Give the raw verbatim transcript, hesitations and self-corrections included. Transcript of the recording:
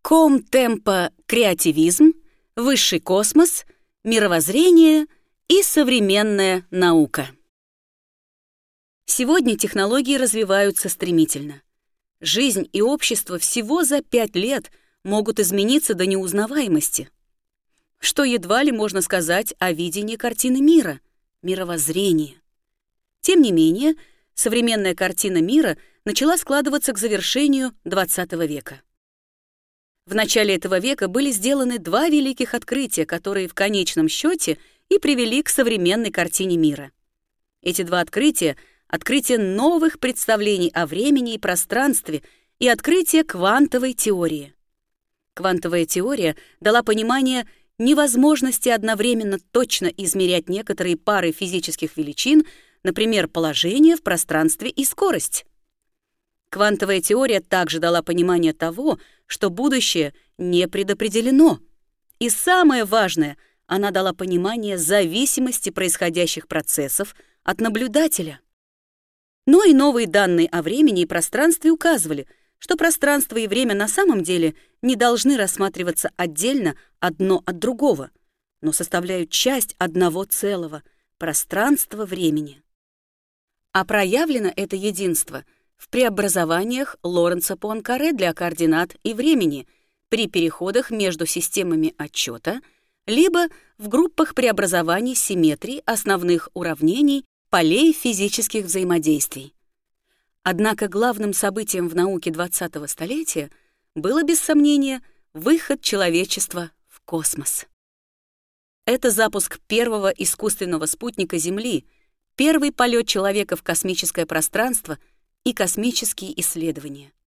Ком-темпо креативизм, высший космос, мировоззрение и современная наука. Сегодня технологии развиваются стремительно. Жизнь и общество всего за пять лет могут измениться до неузнаваемости, что едва ли можно сказать о видении картины мира, мировоззрении. Тем не менее, современная картина мира начала складываться к завершению двадцатого века. В начале этого века были сделаны два великих открытия, которые в конечном счете и привели к современной картине мира. Эти два открытия — открытие новых представлений о времени и пространстве и открытие квантовой теории. Квантовая теория дала понимание невозможности одновременно точно измерять некоторые пары физических величин, например, положение в пространстве и скорость. Квантовая теория также дала понимание того, что будущее не предопределено. И самое важное, она дала понимание зависимости происходящих процессов от наблюдателя. Но и новые данные о времени и пространстве указывали, что пространство и время на самом деле не должны рассматриваться отдельно одно от другого, но составляют часть одного целого — пространства времени. А проявлено это единство в преобразованиях Лоренца Пуанкаре для координат и времени при переходах между системами отчета, либо в группах преобразований симметрии основных уравнений полей физических взаимодействий. Однако главным событием в науке двадцатого столетия было, без сомнения, выход человечества в космос. Это запуск первого искусственного спутника Земли, первый полет человека в космическое пространство и космические исследования.